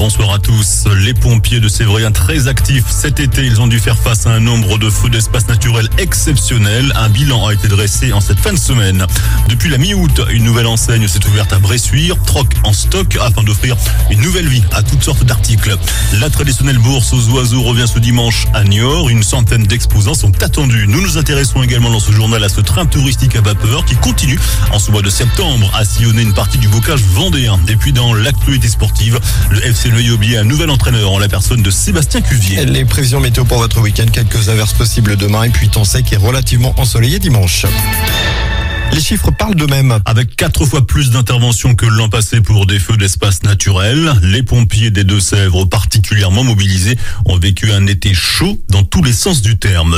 Bonsoir à tous. Les pompiers de Sévrien très actifs cet été. Ils ont dû faire face à un nombre de feux d'espace naturel exceptionnel. Un bilan a été dressé en cette fin de semaine. Depuis la mi-août, une nouvelle enseigne s'est ouverte à Bressuire, Troc en stock, afin d'offrir une nouvelle vie à toutes sortes d'articles. La traditionnelle bourse aux oiseaux revient ce dimanche à Niort. Une centaine d'exposants sont attendus. Nous nous intéressons également dans ce journal à ce train touristique à vapeur qui continue en ce mois de septembre à sillonner une partie du bocage vendéen. Et puis dans l'actualité sportive, le FC Neuilly a un nouvel entraîneur en la personne de Sébastien Cuvier. Les prévisions météo pour votre week-end, quelques averses possibles demain et puis temps sec et relativement ensoleillé dimanche. Les chiffres parlent d'eux-mêmes. Avec 4 fois plus d'interventions que l'an passé pour des feux d'espace naturel, les pompiers des Deux-Sèvres particulièrement mobilisés ont vécu un été chaud dans tous les sens du terme.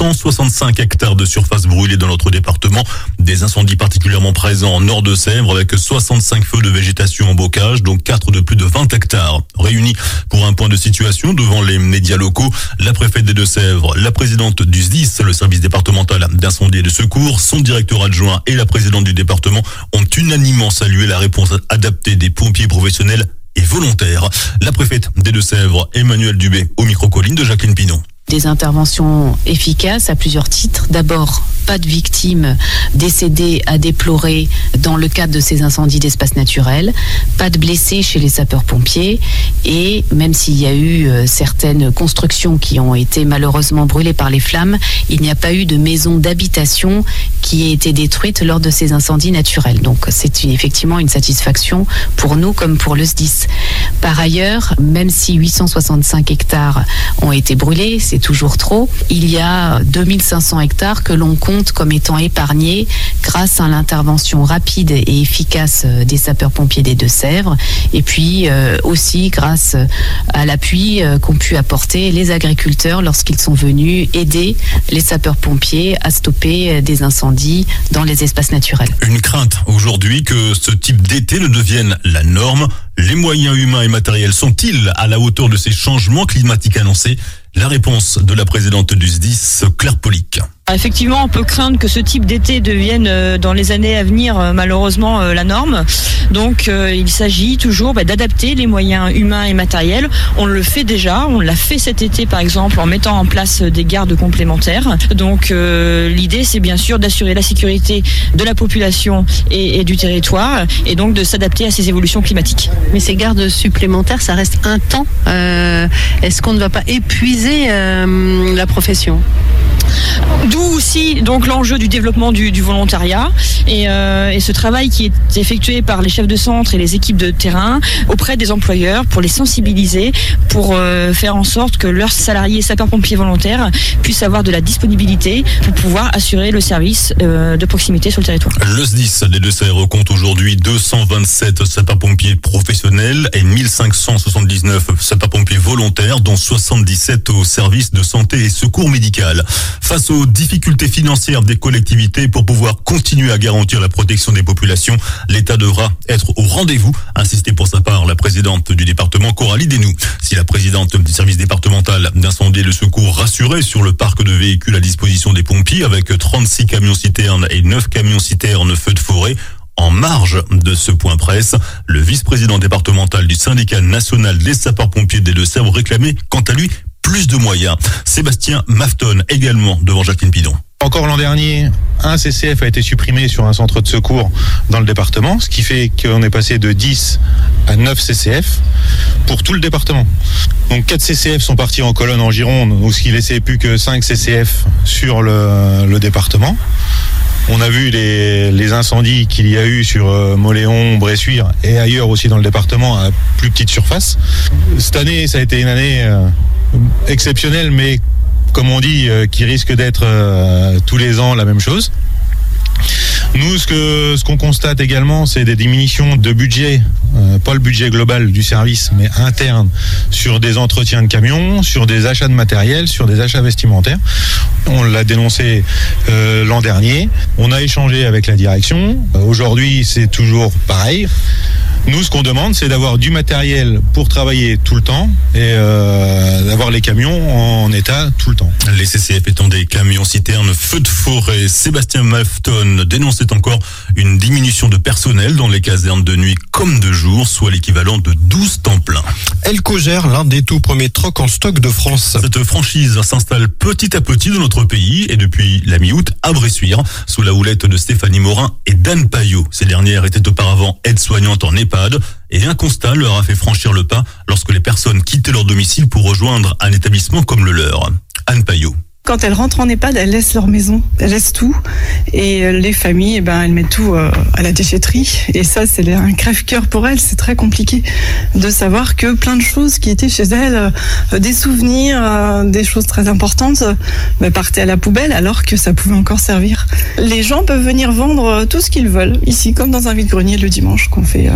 865 hectares de surface brûlée dans notre département, des incendies particulièrement présents en nord de Sèvres avec 65 feux de végétation en bocage, dont 4 de plus de 20 hectares. Réunis pour un point de situation devant les médias locaux, la préfète des Deux-Sèvres, la présidente du SDIS, le service départemental d'incendie et de secours, son directeur adjoint et la présidente du département ont unanimement salué la réponse adaptée des pompiers professionnels et volontaires. La préfète des Deux-Sèvres, Emmanuelle Dubé, au micro-colline de Jacqueline Pinon. Des interventions efficaces à plusieurs titres. D'abord, pas de victimes décédées à déplorer dans le cadre de ces incendies d'espace naturel, pas de blessés chez les sapeurs-pompiers et même s'il y a eu certaines constructions qui ont été malheureusement brûlées par les flammes, il n'y a pas eu de maison d'habitation qui ait été détruite lors de ces incendies naturels. Donc c'est effectivement une satisfaction pour nous comme pour le SDIS. Par ailleurs, même si 865 hectares ont été brûlés, c'est toujours trop. Il y a 2500 hectares que l'on compte comme étant épargnés grâce à l'intervention rapide et efficace des sapeurs-pompiers des Deux-Sèvres et puis aussi grâce à l'appui qu'ont pu apporter les agriculteurs lorsqu'ils sont venus aider les sapeurs-pompiers à stopper des incendies dans les espaces naturels. Une crainte aujourd'hui que ce type d'été ne devienne la norme. Les moyens humains et matériels sont-ils à la hauteur de ces changements climatiques annoncés? La réponse de la présidente du SDIS, Claire Polic. Effectivement, on peut craindre que ce type d'été devienne dans les années à venir malheureusement la norme. Donc il s'agit toujours d'adapter les moyens humains et matériels. On le fait déjà, on l'a fait cet été par exemple en mettant en place des gardes complémentaires. Donc l'idée c'est bien sûr d'assurer la sécurité de la population et du territoire et donc de s'adapter à ces évolutions climatiques. Mais ces gardes supplémentaires, ça reste un temps. Est-ce qu'on ne va pas épuiser la profession ? D'où aussi donc l'enjeu du développement du volontariat et ce travail qui est effectué par les chefs de centre et les équipes de terrain auprès des employeurs pour les sensibiliser, pour faire en sorte que leurs salariés sapeurs-pompiers volontaires puissent avoir de la disponibilité pour pouvoir assurer le service de proximité sur le territoire. Le SDIS des Deux-Sèvres compte aujourd'hui 227 sapeurs-pompiers professionnels et 1579 sapeurs-pompiers volontaires, dont 77 au service de santé et secours médical. Face aux difficultés financières des collectivités pour pouvoir continuer à garantir la protection des populations, l'État devra être au rendez-vous, insisté pour sa part la présidente du département, Coralie Desnoux. Si la présidente du service départemental d'incendie et de secours rassurait sur le parc de véhicules à disposition des pompiers avec 36 camions-citernes et 9 camions-citernes feux de forêt, en marge de ce point presse, le vice-président départemental du syndicat national des sapeurs-pompiers des Deux-Sèvres réclamait, quant à lui, plus de moyens. Sébastien Mafton également devant Jacqueline Pinon. Encore l'an dernier, un CCF a été supprimé sur un centre de secours dans le département, ce qui fait qu'on est passé de 10 à 9 CCF pour tout le département. Donc 4 CCF sont partis en colonne en Gironde, où ce qui laissait plus que 5 CCF sur le département. On a vu les incendies qu'il y a eu sur Mauléon, Bressuire et ailleurs aussi dans le département à plus petite surface. Cette année, ça a été une année exceptionnelle, mais comme on dit, qui risque d'être tous les ans la même chose. Nous, ce qu'on constate également, c'est des diminutions de budget, pas le budget global du service, mais interne, sur des entretiens de camions, sur des achats de matériel, sur des achats vestimentaires. On l'a dénoncé l'an dernier. On a échangé avec la direction. Aujourd'hui, c'est toujours pareil. Nous, ce qu'on demande, c'est d'avoir du matériel pour travailler tout le temps et d'avoir les camions en état tout le temps. Les CCF étant des camions citernes feux de forêt, Sébastien Malfton dénonçait encore une diminution de personnel dans les casernes de nuit comme de jour, soit l'équivalent de 12 temps plein. Elco gère l'un des tout premiers trocs en stock de France. Cette franchise s'installe petit à petit dans notre pays et depuis la mi-août à Bressuire, sous la houlette de Stéphanie Morin et d'Anne Payot. Ces dernières étaient auparavant aides-soignantes en EHPAD et un constat leur a fait franchir le pas lorsque les personnes quittaient leur domicile pour rejoindre un établissement comme le leur. Anne Payot. Quand elles rentrent en EHPAD, elles laissent leur maison, elles laissent tout. Et les familles, elles mettent tout à la déchetterie. Et ça, c'est un crève-cœur pour elles. C'est très compliqué de savoir que plein de choses qui étaient chez elles, des souvenirs, des choses très importantes, partaient à la poubelle alors que ça pouvait encore servir. Les gens peuvent venir vendre tout ce qu'ils veulent, ici, comme dans un vide-grenier le dimanche qu'on fait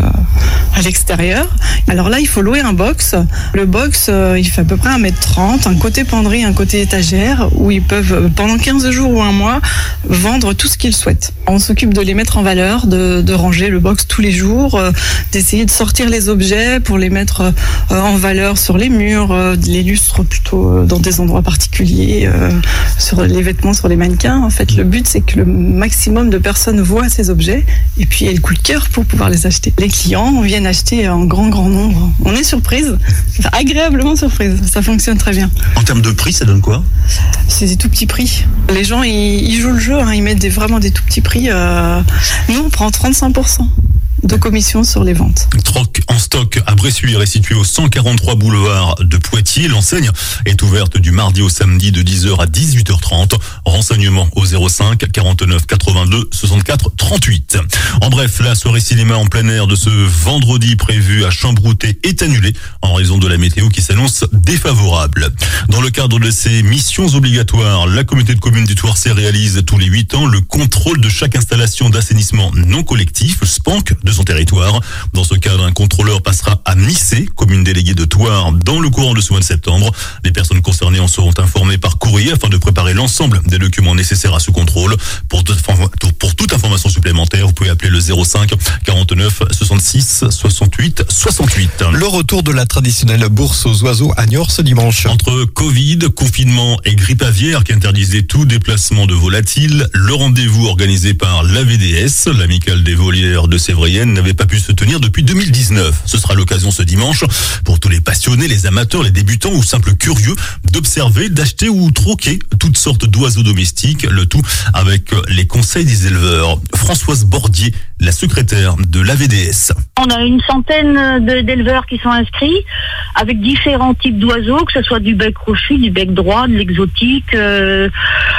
à l'extérieur. Alors là, il faut louer un box. Le box, il fait à peu près 1m30, un côté penderie, un côté étagère, où ils peuvent, pendant 15 jours ou un mois, vendre tout ce qu'ils souhaitent. On s'occupe de les mettre en valeur, de ranger le box tous les jours, d'essayer de sortir les objets pour les mettre en valeur sur les murs, les lustres plutôt dans des endroits particuliers, sur les vêtements, sur les mannequins. En fait, le but, c'est que le maximum de personnes voient ces objets et puis aient le coup de cœur pour pouvoir les acheter. Les clients viennent acheter en grand nombre. On est surprise, agréablement surprise. Ça fonctionne très bien. En termes de prix, ça donne quoi ? C'est des tout petits prix. Les gens, ils jouent le jeu, ils mettent vraiment des tout petits prix. Nous, on prend 35% de commission sur les ventes. Troc en stock à Bressuire est situé au 143 boulevard de Poitiers. L'enseigne est ouverte du mardi au samedi de 10h à 18h30. Renseignements au 05 49 82 64 38. En bref, la soirée cinéma en plein air de ce vendredi prévue à Chambrouté est annulée en raison de la météo qui s'annonce défavorable. Dans le cadre de ces missions obligatoires, la communauté de communes du Thouarcé réalise tous les 8 ans le contrôle de chaque installation d'assainissement non collectif, SPANC, de son territoire. Dans ce cadre, un contrôleur passera à Missé, commune déléguée de Thouars, dans le courant de ce mois de septembre. Les personnes concernées en seront informées par courrier afin de préparer l'ensemble des documents nécessaires à ce contrôle. Pour toute information supplémentaire, vous pouvez appeler le 05 49 66 68 68. Le retour de la traditionnelle bourse aux oiseaux à Niort ce dimanche. Entre Covid, confinement et grippe aviaire qui interdisait tout déplacement de volatiles, le rendez-vous organisé par l'AVDS, l'amicale des volières de Sévrienne, n'avait pas pu se tenir depuis 2019. Ce sera l'occasion ce dimanche pour tous les passionnés, les amateurs, les débutants ou simples curieux d'observer, d'acheter ou troquer toutes sortes d'oiseaux domestiques, le tout avec les conseils des éleveurs. Françoise Bordier, la secrétaire de l'AVDS. On a une centaine d'éleveurs qui sont inscrits avec différents types d'oiseaux, que ce soit du bec crochu, du bec droit, de l'exotique, de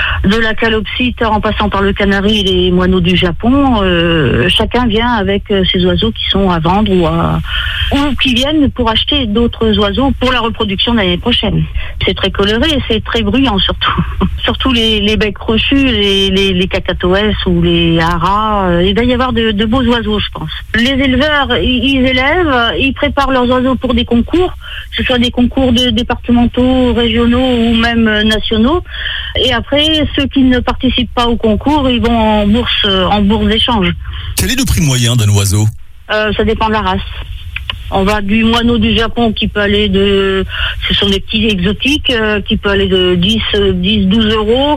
la calopsite en passant par le canari et les moineaux du Japon. Chacun vient avec ces oiseaux qui sont à vendre ou qui viennent pour acheter d'autres oiseaux pour la reproduction de l'année prochaine. C'est très coloré et c'est très bruyant surtout. Surtout les becs crochus, les cacatoès ou les haras. Il va y avoir de beaux oiseaux, je pense. Les éleveurs, ils élèvent, ils préparent leurs oiseaux pour des concours, que ce soit des concours départementaux, régionaux ou même nationaux. Et après, ceux qui ne participent pas au concours, ils vont en bourse d'échange. Quel est le prix moyen d'un oiseau ? Ça dépend de la race. On va du moineau du Japon qui peut aller ce sont des petits exotiques qui peut aller de 10-12 euros,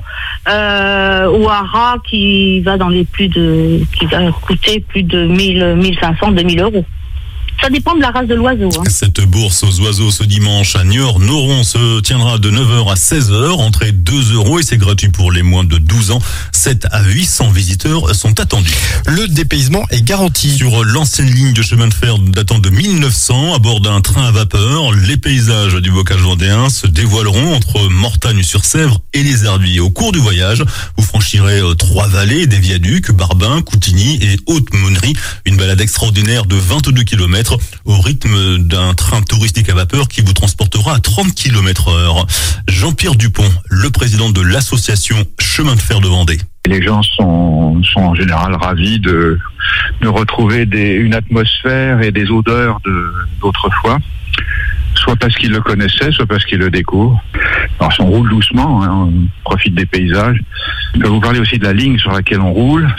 au hara qui va qui va coûter plus de 1500-2000 euros. Ça dépend de la race de l'oiseau. Cette bourse aux oiseaux ce dimanche à Niort-Noron se tiendra de 9h à 16h. Entrée 2 € et c'est gratuit pour les moins de 12 ans. 7 à 800 visiteurs sont attendus. Le dépaysement est garanti. Sur l'ancienne ligne de chemin de fer datant de 1900, à bord d'un train à vapeur, les paysages du bocage vendéen se dévoileront entre Mortagne-sur-Sèvre et les Herbiers. Au cours du voyage, vous franchirez 3 vallées, des viaducs, Barbin, Coutigny et Haute-Monnerie. Une balade extraordinaire de 22 km au rythme d'un train touristique à vapeur qui vous transportera à 30 km/h. Jean-Pierre Dupont, le président de l'association Chemin de fer de Vendée. Les gens sont en général ravis de retrouver une atmosphère et des odeurs d'autrefois, soit parce qu'ils le connaissaient, soit parce qu'ils le découvrent. Alors si on roule doucement, on profite des paysages. Je peux vous parler aussi de la ligne sur laquelle on roule.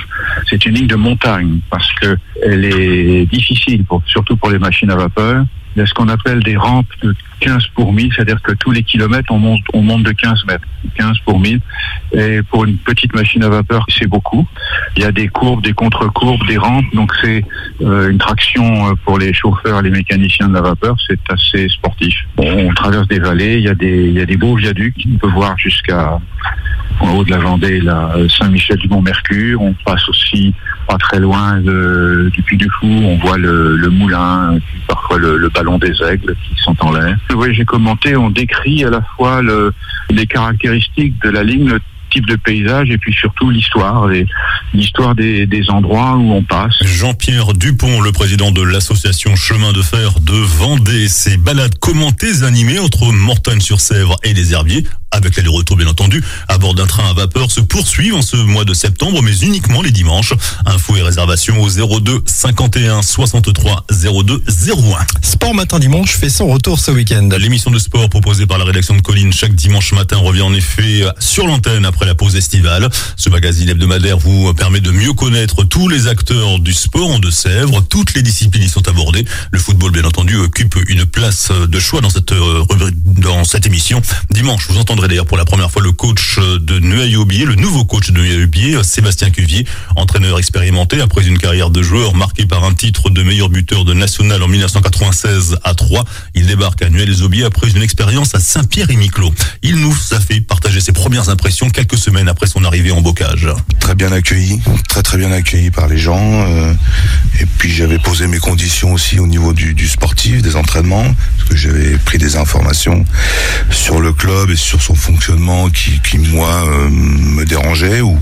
c'est une ligne de montagne parce que elle est difficile, surtout pour les machines à vapeur. Il y a ce qu'on appelle des rampes de 15 pour 1000, c'est-à-dire que tous les kilomètres, on monte de 15 mètres, 15 pour 1000. Et pour une petite machine à vapeur, c'est beaucoup. Il y a des courbes, des contre-courbes, des rampes, donc c'est une traction pour les chauffeurs, les mécaniciens de la vapeur, c'est assez sportif. Bon, on traverse des vallées, il y a des beaux viaducs, on peut voir jusqu'à en haut de la Vendée, là, Saint-Michel-du-Mont-Mercure. On passe aussi pas très loin du Puy du Fou, on voit le moulin, puis parfois le ballon des aigles qui sont en l'air. Le voyage commenté, on décrit à la fois les caractéristiques de la ligne, le type de paysage et puis surtout l'histoire des endroits où on passe. Jean-Pierre Dupont, le président de l'association Chemin de Fer de Vendée, ces balades commentées animées entre Mortagne-sur-Sèvre et les Herbiers, avec l'aller-retour bien entendu, à bord d'un train à vapeur, se poursuivent en ce mois de septembre, mais uniquement les dimanches. Infos et réservations au 02 51 63 02 01. Sport Matin Dimanche fait son retour ce week-end. L'émission de sport proposée par la rédaction de Colline chaque dimanche matin revient en effet sur l'antenne après la pause estivale. Ce magazine hebdomadaire vous permet de mieux connaître tous les acteurs du sport en Deux-Sèvres. Toutes les disciplines y sont abordées. Le football, bien entendu, occupe une place de choix dans cette émission. Dimanche, vous entendrez d'ailleurs pour la première fois le coach de Nueil-Aubier, le nouveau coach de Nueil-Aubier, Sébastien Cuvier, entraîneur expérimenté après une carrière de joueur marquée par un titre de meilleur buteur de national en 1996 à 3. Il débarque à Nueil-les-Aubiers après une expérience à Saint-Pierre-et-Miquelon. Il nous a fait partager ses premières impressions quelques semaines après son arrivée en Bocage. Très bien accueilli, très bien accueilli par les gens. Et puis j'avais posé mes conditions aussi au niveau du sportif, des entraînements, parce que j'avais pris des informations sur le club et sur son fonctionnement qui moi me dérangeait ou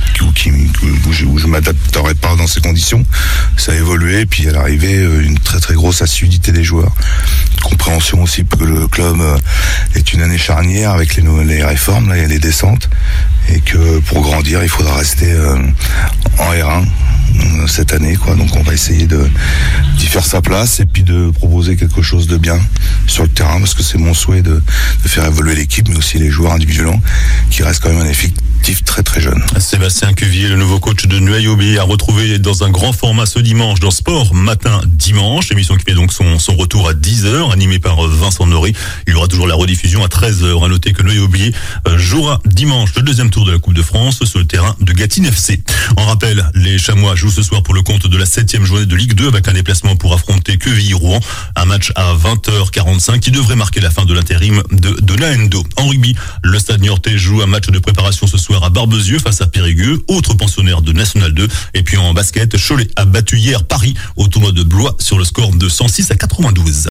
où je m'adapterais pas dans ces conditions. Ça a évolué, et puis à l'arrivée une très grosse assiduité des joueurs, compréhension aussi que le club est une année charnière avec les réformes, là il y a les descentes, et que pour grandir il faudra rester en R1 cette année, quoi. Donc on va essayer d'y faire sa place et puis de proposer quelque chose de bien sur le terrain, parce que c'est mon souhait de faire évoluer l'équipe, mais aussi les joueurs individuellement qui restent quand même un effectif très jeune. Sébastien Cuvier, le nouveau coach de Nueil-Aubier, a retrouvé dans un grand format ce dimanche dans Sport Matin Dimanche, émission qui fait donc son retour à 10h, animée par Vincent Noré. Il y aura toujours la rediffusion à 13h. À noter que Nueil-Aubier jouera dimanche le deuxième tour de la Coupe de France sur le terrain de Gâtine FC. En rappel, les Chamois jouent ce soir pour le compte de la 7e journée de Ligue 2 avec un déplacement pour affronter Quevilly-Rouen. Un match à 20h45 qui devrait marquer la fin de l'intérim de la Endo. En rugby, le Stade Niortais joue un match de préparation ce soir à Barbezieux face à Périgueux, autre pensionnaire de National 2. Et puis en basket, Cholet a battu hier Paris au tournoi de Blois sur le score de 106 à 92.